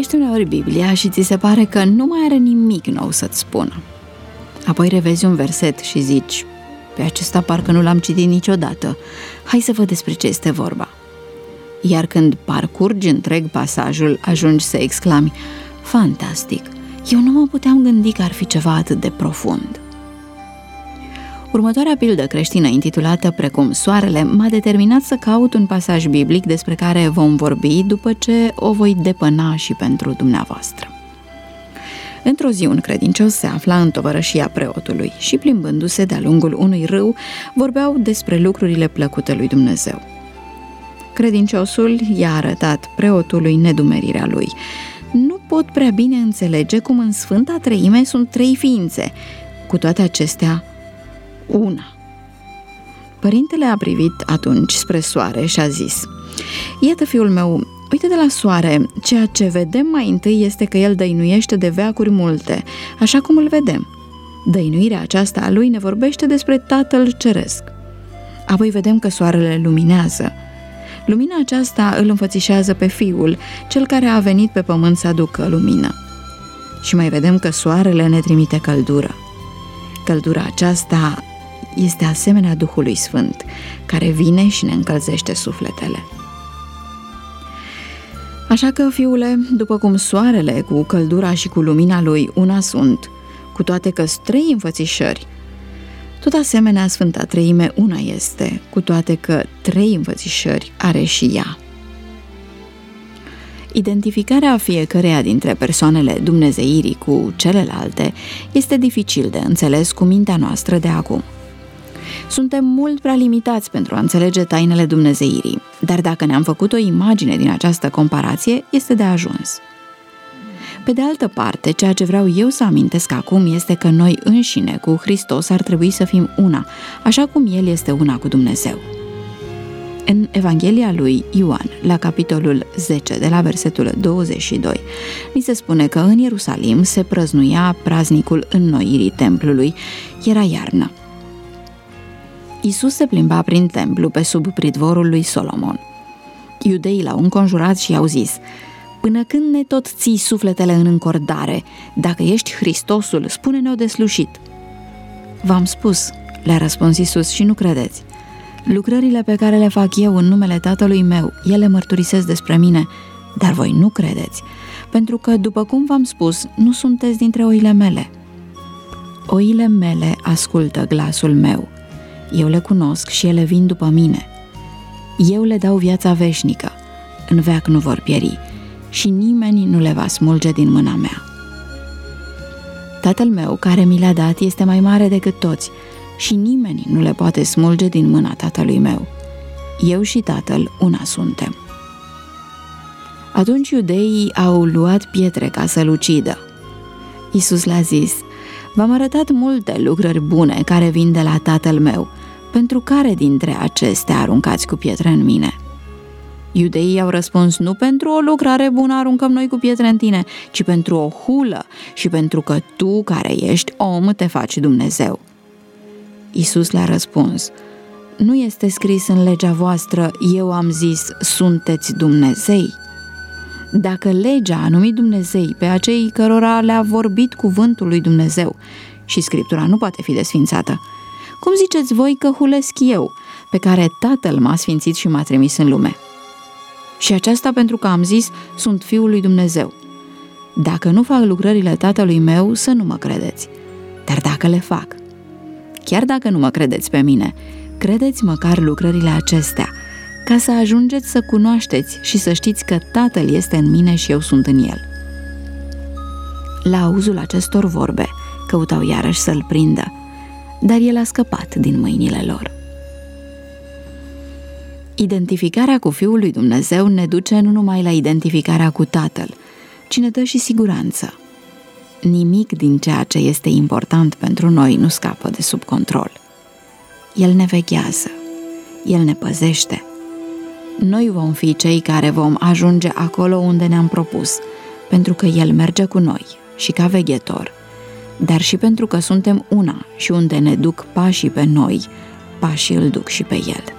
Citești uneori Biblia și ți se pare că nu mai are nimic nou să-ți spună. Apoi revezi un verset și zici: pe acesta parcă nu l-am citit niciodată, hai să văd despre ce este vorba. Iar când parcurgi întreg pasajul, ajungi să exclami: fantastic, eu nu mă puteam gândi că ar fi ceva atât de profund. Următoarea pildă creștină, intitulată precum Soarele, m-a determinat să caut un pasaj biblic despre care vom vorbi după ce o voi depăna și pentru dumneavoastră. Într-o zi, un credincios se afla în tovărășia preotului și, plimbându-se de-a lungul unui râu, vorbeau despre lucrurile plăcute lui Dumnezeu. Credinciosul i-a arătat preotului nedumerirea lui. Nu pot prea bine înțelege cum în Sfânta Treime sunt 3 ființe, cu toate acestea una. Părintele a privit atunci spre soare și a zis: iată, fiul meu, uite de la soare, ceea ce vedem mai întâi este că el dăinuiește de veacuri multe, așa cum îl vedem. Dăinuirea aceasta a lui ne vorbește despre Tatăl Ceresc. Apoi vedem că soarele luminează. Lumina aceasta îl înfățișează pe Fiul, cel care a venit pe pământ să aducă lumină. Și mai vedem că soarele ne trimite căldură. Căldura aceasta este asemenea Duhului Sfânt, care vine și ne încălzește sufletele. Așa că, fiule, după cum soarele cu căldura și cu lumina lui una sunt, cu toate că-s 3 înfățișări, tot asemenea Sfânta Treime una este, cu toate că 3 înfățișări are și ea. Identificarea fiecăreia dintre persoanele dumnezeirii cu celelalte este dificil de înțeles cu mintea noastră de acum. Suntem mult prea limitați pentru a înțelege tainele dumnezeirii, dar dacă ne-am făcut o imagine din această comparație, este de ajuns. Pe de altă parte, ceea ce vreau eu să amintesc acum este că noi înșine cu Hristos ar trebui să fim una, așa cum El este una cu Dumnezeu. În Evanghelia lui Ioan, la capitolul 10, de la versetul 22, ni se spune că în Ierusalim se prăznuia praznicul înnoirii templului, era iarnă. Iisus se plimba prin templu pe sub pridvorul lui Solomon. Iudeii l-au înconjurat și i-au zis: până când ne tot ții sufletele în încordare? Dacă ești Hristosul, spune-ne-o deslușit. V-am spus, le-a răspuns Iisus, și nu credeți. Lucrările pe care le fac eu în numele Tatălui meu, ele mărturisesc despre mine, dar voi nu credeți, pentru că, după cum v-am spus, nu sunteți dintre oile mele. Oile mele ascultă glasul meu. Eu le cunosc și ele vin după mine. Eu le dau viața veșnică, în veac nu vor pieri și nimeni nu le va smulge din mâna mea. Tatăl meu care mi le-a dat este mai mare decât toți și nimeni nu le poate smulge din mâna Tatălui meu. Eu și Tatăl una suntem. Atunci iudeii au luat pietre ca să-l ucidă. Iisus le-a zis: v-am arătat multe lucrări bune care vin de la Tatăl meu. Pentru care dintre acestea aruncați cu pietre în mine? Iudeii au răspuns: nu pentru o lucrare bună aruncăm noi cu pietre în tine, ci pentru o hulă și pentru că tu, care ești om, te faci Dumnezeu. Iisus le-a răspuns: nu este scris în legea voastră, eu am zis, sunteți Dumnezei? Dacă legea a numit Dumnezei pe acei cărora le-a vorbit cuvântul lui Dumnezeu și Scriptura nu poate fi desfințată, cum ziceți voi că hulesc eu, pe care Tatăl m-a sfințit și m-a trimis în lume? Și aceasta pentru că am zis, sunt Fiul lui Dumnezeu. Dacă nu fac lucrările Tatălui meu, să nu mă credeți. Dar dacă le fac, chiar dacă nu mă credeți pe mine, credeți măcar lucrările acestea, ca să ajungeți să cunoașteți și să știți că Tatăl este în mine și eu sunt în El. La auzul acestor vorbe, căutau iarăși să-l prindă, dar el a scăpat din mâinile lor. Identificarea cu Fiul lui Dumnezeu ne duce nu numai la identificarea cu Tatăl, ci ne dă și siguranță. Nimic din ceea ce este important pentru noi nu scapă de sub control. El ne veghează, El ne păzește. Noi vom fi cei care vom ajunge acolo unde ne-am propus, pentru că El merge cu noi și ca veghetor, dar și pentru că suntem una și unde ne duc pașii pe noi, pașii îl duc și pe El.